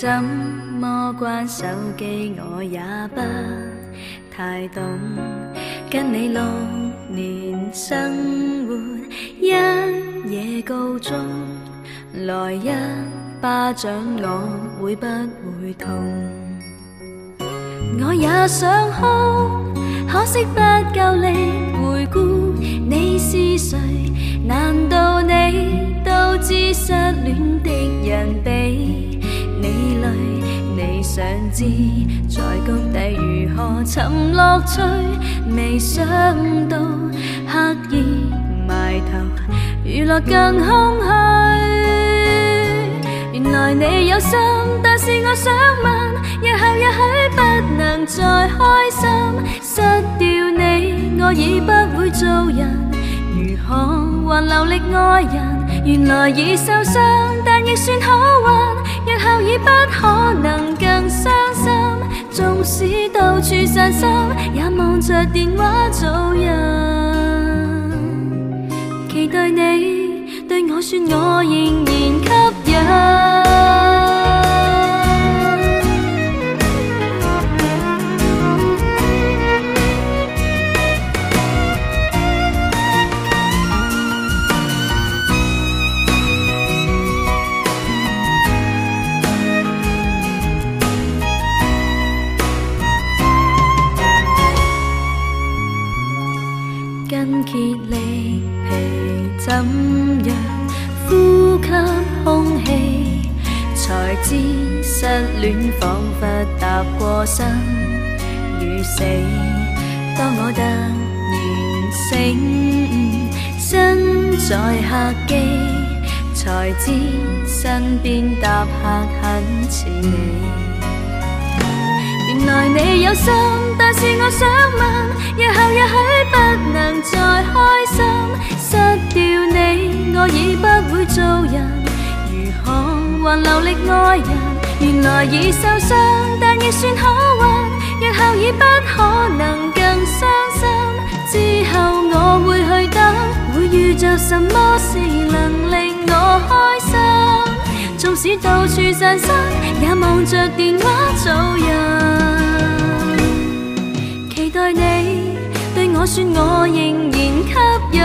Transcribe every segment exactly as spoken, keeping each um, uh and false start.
怎麼關手機，我也不太懂。跟你六年生活，一夜告終，來一巴掌我會不會痛？我也想哭，可惜不夠力回顧你是誰。難道你都知失戀的人比你累？你想知在谷底如何尋樂趣？未想到刻意埋頭，娛樂更空虛。原來你有心，但是我想問，日後也許不能再開心。失掉你，我已不會做人，如何還留力愛人？原來已受傷，但亦算好運，日後已不可能更傷心。縱使到處散心，也望着電話做人。期待你對我說，我仍然吸引。筋竭力疲怎樣呼吸空氣，才知失戀彷彿踏過生與死。當我突然醒悟，身在客機，才知身邊搭客很似你。原來你有心，但是我想問，日後也許不能再開心。失掉你，我已不會做人，如何還留力愛人？原來已受傷，但亦算好運，日後已不可能更傷心。之後我會去等，會遇着什麼事能令我開心？縱使到處散心，也望着電話做人。期待你對我說，我仍然吸引。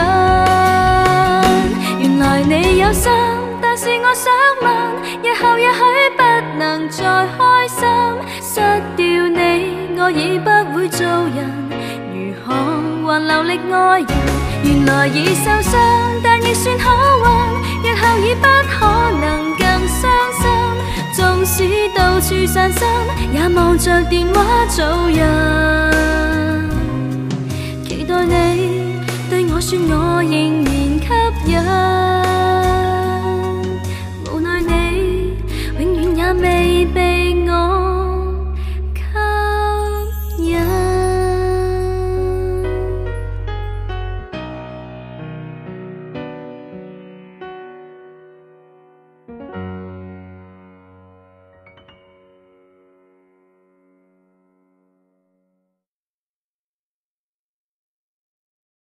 原來你有心，但是我想問，日後也許不能再開心。失掉你，我已不會做人，如何還留力愛人？原來已受傷，但亦算好運，日後已不可能更傷心。縱使到處散心，也望着電話做人。期待你對我說，我仍然吸引。